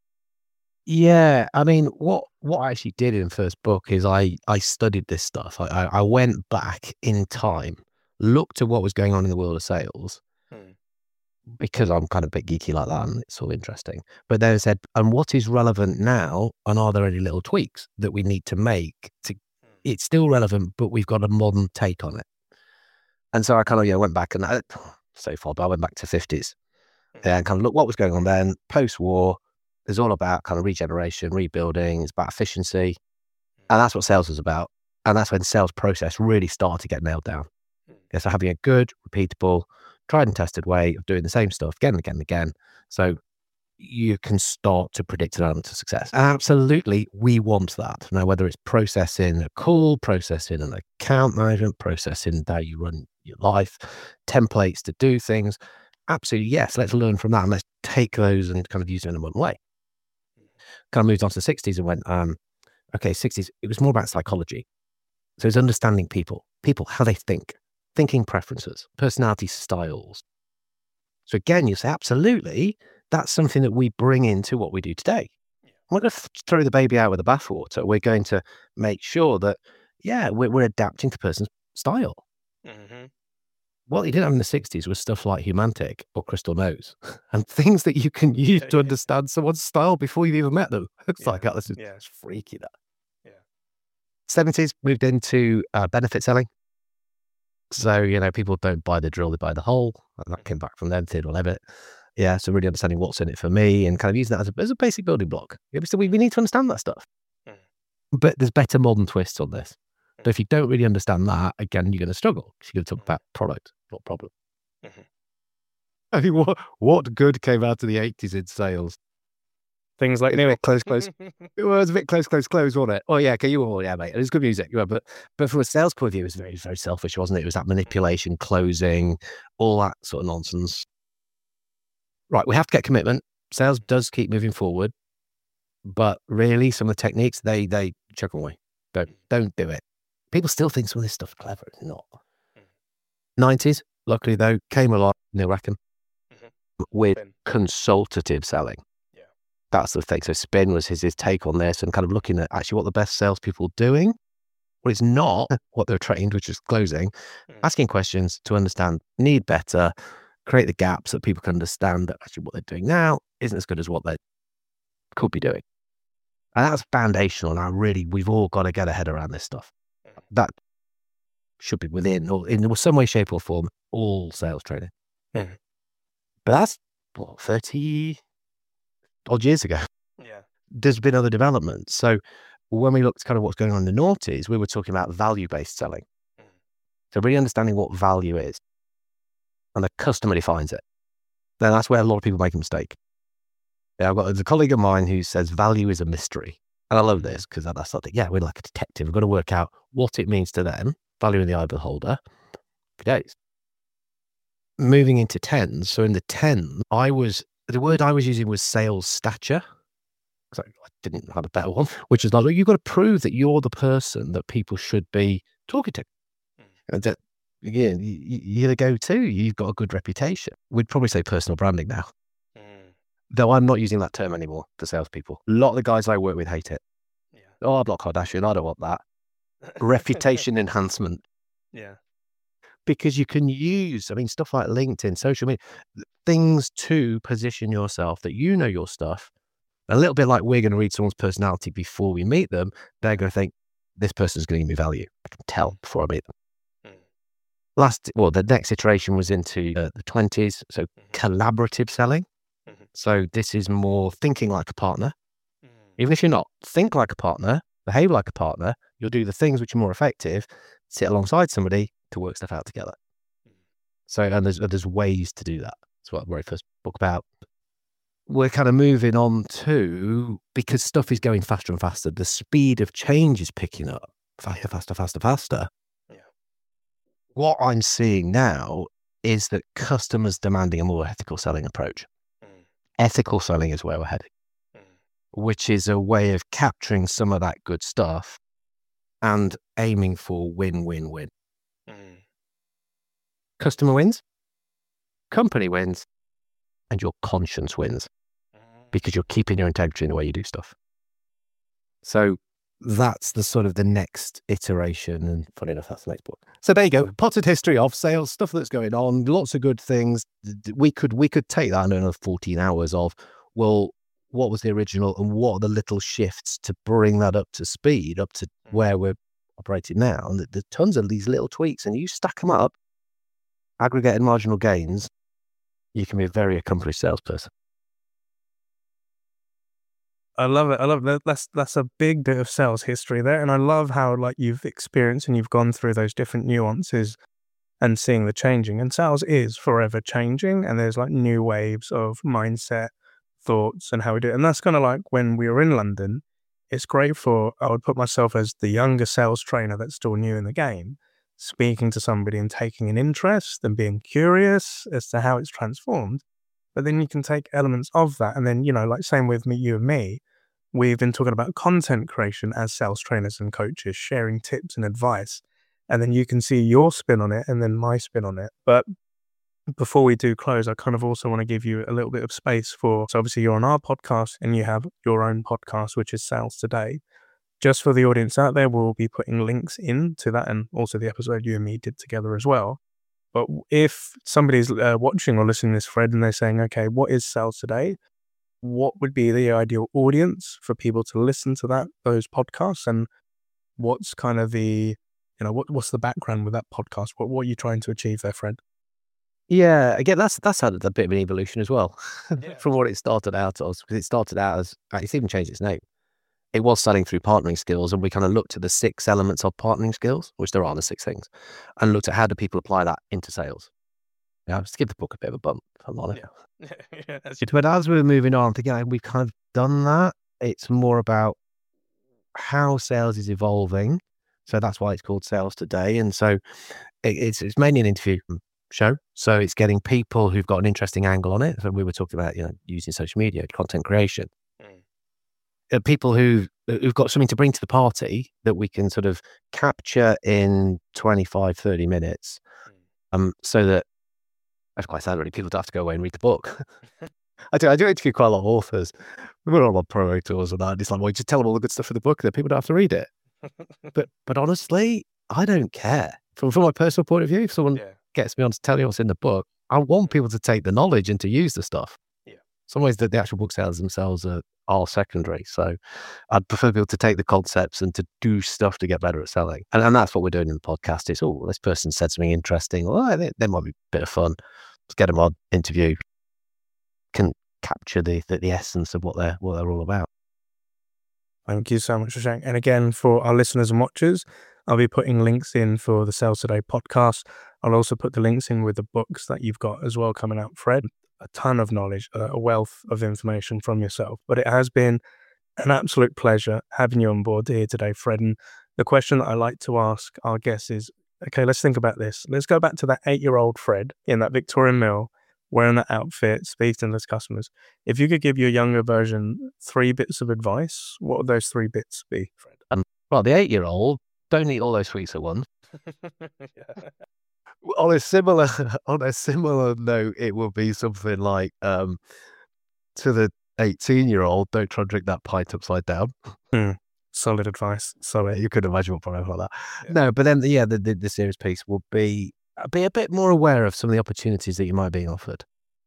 Yeah, I mean, what I actually did in the first book is I studied this stuff. I went back in time, looked at what was going on in the world of sales, because I'm kind of a bit geeky like that, and it's all interesting. But then I said, and what is relevant now, and are there any little tweaks that we need to make to? It's still relevant, but we've got a modern take on it. And so I kind of went back and so far, but I went back to 50s and kind of look what was going on then post-war. It's all about kind of regeneration, rebuilding. It's about efficiency. And that's what sales is about. And that's when sales process really started to get nailed down. Yeah, so having a good, repeatable, tried and tested way of doing the same stuff again and again and again. So you can start to predict an element of success. And absolutely, we want that. Now, whether it's processing a call, processing an account management, processing how you run your life, templates to do things, absolutely, yes, let's learn from that and let's take those and kind of use them in a modern way. Kind of moved on to the 60s and went, okay, 60s, it was more about psychology. So it's understanding people, how they think, thinking preferences, personality styles. So again, you say, absolutely, that's something that we bring into what we do today. We're going to throw the baby out with the bathwater. We're going to make sure that, yeah, we're adapting to the person's style. Mm-hmm. What you didn't have in the 60s was stuff like Humantic or Crystal Nose and things that you can use to understand someone's style before you've even met them. It's like, oh, this is freaky, that. Yeah. 70s moved into benefit selling. So, people don't buy the drill, they buy the hole. And that came back from them, Theodore Levitt. Yeah, so really understanding what's in it for me and kind of using that as a basic building block. So we need to understand that stuff. But there's better modern twists on this. But if you don't really understand that, again, you're going to struggle. You're going to talk about product, not problem. I think what good came out of the 80s in sales? Things like, close. It was a bit close, wasn't it? Oh, yeah, okay, mate. It was good music. But from a sales point of view, it was very, very selfish, wasn't it? It was that manipulation, closing, all that sort of nonsense. Right, we have to get commitment. Sales does keep moving forward. But really, some of the techniques, they chuck away. Don't do it. People still think some of this stuff is clever. It's not. 90s, luckily though, came along, Neil Rackham, with consultative selling. Yeah. That's the thing. So Spin was his take on this and kind of looking at actually what the best salespeople are doing. Well, it's not what they're trained, which is closing, asking questions to understand, need better, create the gaps so that people can understand that actually what they're doing now isn't as good as what they could be doing. And that's foundational. Now, really, we've all got to get a head around this stuff. That should be within, or in some way, shape, or form, all sales training. Yeah. But that's 30 odd years ago. Yeah. There's been other developments. So when we looked at kind of what's going on in the noughties, we were talking about value-based selling. So really understanding what value is, and the customer defines it. Then that's where a lot of people make a mistake. Yeah, I've got a colleague of mine who says value is a mystery. And I love this because that's something, we're like a detective. We've got to work out what it means to them, value in the eye of the beholder. For days. Moving into tens. So in the 10, the word I was using was sales stature. So I didn't have a better one, which is like, you've got to prove that you're the person that people should be talking to. And that, again, you're the go-to. You've got a good reputation. We'd probably say personal branding now. Though I'm not using that term anymore for salespeople. A lot of the guys I work with hate it. Yeah. Oh, I'm not Kardashian. I don't want that. Reputation enhancement. Yeah. Because you can use, stuff like LinkedIn, social media, things to position yourself that you know your stuff. A little bit like we're going to read someone's personality before we meet them. They're going to think, this person's going to give me value. I can tell before I meet them. The next iteration was into the 20s. So collaborative selling. So this is more thinking like a partner. Even if you're not, think like a partner, behave like a partner. You'll do the things which are more effective, sit alongside somebody to work stuff out together. So, and there's ways to do that. That's what I wrote first book about. We're kind of moving on to, because stuff is going faster and faster, the speed of change is picking up faster. Yeah. What I'm seeing now is that customers demanding a more ethical selling approach. Ethical selling is where we're heading, which is a way of capturing some of that good stuff and aiming for win-win-win. Customer wins, company wins, and your conscience wins because you're keeping your integrity in the way you do stuff. So that's the sort of the next iteration. And funny enough, that's the next book. So there you go. Potted history of sales, stuff that's going on, lots of good things. We could take that in another 14 hours of, well, what was the original and what are the little shifts to bring that up to speed, up to where we're operating now. And there's tons of these little tweaks, and you stack them up, aggregated marginal gains, you can be a very accomplished salesperson. I love it. That's a big bit of sales history there. And I love how you've experienced and you've gone through those different nuances and seeing the changing. And sales is forever changing. And there's new waves of mindset, thoughts, and how we do it. And that's kind of when we were in London, it's great I would put myself as the younger sales trainer that's still new in the game, speaking to somebody and taking an interest and being curious as to how it's transformed. But then you can take elements of that. And then, same with you and me, we've been talking about content creation as sales trainers and coaches, sharing tips and advice. And then you can see your spin on it and then my spin on it. But before we do close, I kind of also want to give you a little bit of space so obviously you're on our podcast and you have your own podcast, which is Sales Today. Just for the audience out there, we'll be putting links into that and also the episode you and me did together as well. But if somebody's watching or listening to this thread and they're saying, okay, what is Sales Today? What would be the ideal audience for people to listen to those podcasts? And what's kind of the, what's the background with that podcast? What are you trying to achieve there, Fred? Yeah, again, that's had a bit of an evolution as well from what it started out as. Because it started out as, it's even changed its name. It was selling through partnering skills, and we kind of looked at the 6 elements of partnering skills, which there are the 6 things, and looked at how do people apply that into sales. Just give the book a bit of a bump, if I'm honest. Yeah. But as we're moving on, again, we've kind of done that. It's more about how sales is evolving. So that's why it's called Sales Today. And so it's mainly an interview show. So it's getting people who've got an interesting angle on it. So we were talking about, using social media, content creation. People who've got something to bring to the party that we can sort of capture in 25, 30 minutes. So that, that's quite sad really, people don't have to go away and read the book. I do interview quite a lot of authors. We're all on Pro Tours and that. It's like, well, you just tell them all the good stuff in the book that people don't have to read it. But honestly, I don't care. From my personal point of view, if someone gets me on to tell you what's in the book, I want people to take the knowledge and to use the stuff. some ways the actual book sales themselves are secondary. So I'd prefer people to take the concepts and to do stuff to get better at selling. And that's what we're doing in the podcast. It's, oh, this person said something interesting. Oh, they might be a bit of fun. Let's get them on, interview, can capture the essence of what they're all about. Thank you so much for sharing. And again, for our listeners and watchers, I'll be putting links in for the Sales Today podcast. I'll also put the links in with the books that you've got as well coming out, Fred. A ton of knowledge, a wealth of information from yourself. But it has been an absolute pleasure having you on board here today, Fred. And the question that I like to ask our guests is, okay, let's think about this. Let's go back to that 8-year-old Fred in that Victorian mill, wearing that outfit, speaking to those customers. If you could give your younger version 3 bits of advice, what would those 3 bits be, Fred? Well, the 8-year-old, don't eat all those sweets at once. Yeah. On a similar note, it will be something like to the 18-year-old, don't try and drink that pint upside down. Solid advice. Solid. You could imagine what probably like that. Yeah. No, but then the serious piece will be a bit more aware of some of the opportunities that you might be offered.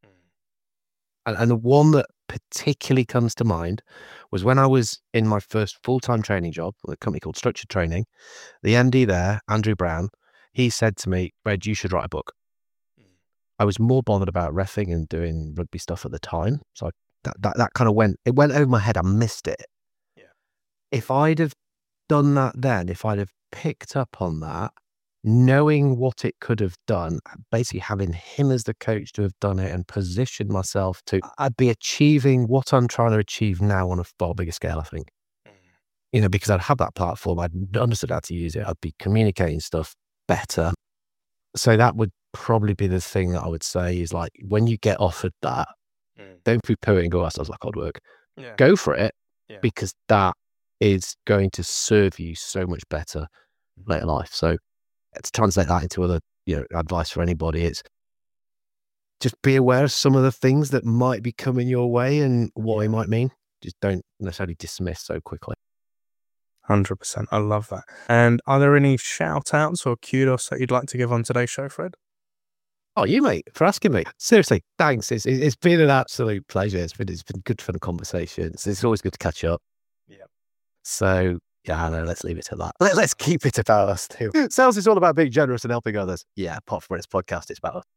And the one that particularly comes to mind was when I was in my first full-time training job with a company called Structured Training. The MD there, Andrew Brown, he said to me, Red, you should write a book. I was more bothered about reffing and doing rugby stuff at the time. So that kind of went over my head. I missed it. Yeah. If I'd have done that then, if I'd have picked up on that, knowing what it could have done, basically having him as the coach to have done it and positioned myself to, I'd be achieving what I'm trying to achieve now on a far bigger scale, I think. Because I'd have that platform, I'd understood how to use it, I'd be communicating stuff better. So that would probably be the thing that I would say is like, when you get offered that, don't poo-poo it and go, that sounds like hard work. Yeah. Go for it, because that is going to serve you so much better later in life. So to translate that into other advice for anybody, it's just be aware of some of the things that might be coming your way and what it might mean. Just don't necessarily dismiss so quickly. 100%. I love that. And are there any shout outs or kudos that you'd like to give on today's show, Fred? Oh, you, mate, for asking me. Seriously, thanks. It's been an absolute pleasure. It's been good fun conversations. It's always good to catch up. Yeah. So yeah, no, let's leave it to that. Let's keep it about us too. Sales is all about being generous and helping others. Yeah, apart from its podcast, it's about us.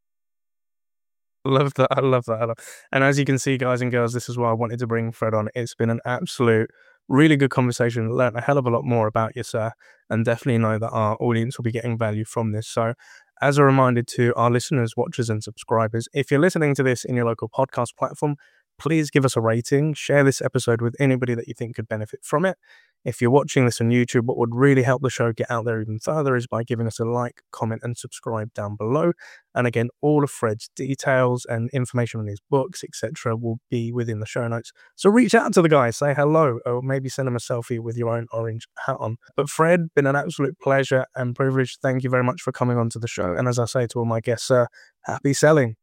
Love that. I love that. And as you can see, guys and girls, this is why I wanted to bring Fred on. It's been an absolute, really good conversation. Learned a hell of a lot more about you, sir, and definitely know that our audience will be getting value from this. So as a reminder to our listeners, watchers, and subscribers, if you're listening to this in your local podcast platform, please give us a rating. Share this episode with anybody that you think could benefit from it. If you're watching this on YouTube, what would really help the show get out there even further is by giving us a like, comment, and subscribe down below. And again, all of Fred's details and information on his books, etc., will be within the show notes. So reach out to the guy, say hello, or maybe send him a selfie with your own orange hat on. But Fred, been an absolute pleasure and privilege. Thank you very much for coming onto the show. And as I say to all my guests, sir, happy selling.